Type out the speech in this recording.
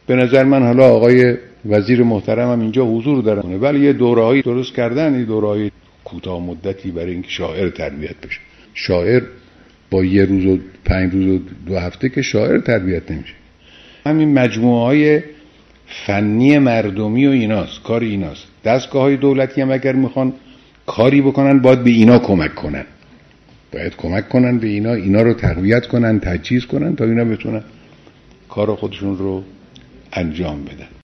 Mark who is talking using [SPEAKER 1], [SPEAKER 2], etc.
[SPEAKER 1] به نظر من حالا آقای وزیر محترم هم اینجا حضور دارن، ولی یه دوره‌ای درست کردن، این دوره‌ای کوتاه مدتی برای اینکه شاعر تربیت بشه. شاعر با یه روز و 5 روز و 2 هفته که شاعر تربیت نمیشه. همین مجموعه‌های فنی مردمی و ایناست، کار ایناست. دستگاه‌های دولتی هم اگر میخوان کاری بکنن باید به اینا کمک کنن، باید کمک کنن به اینا رو تقویت کنن، تجهیز کنن تا اینا بتونن کار خودشون رو انجام بدن.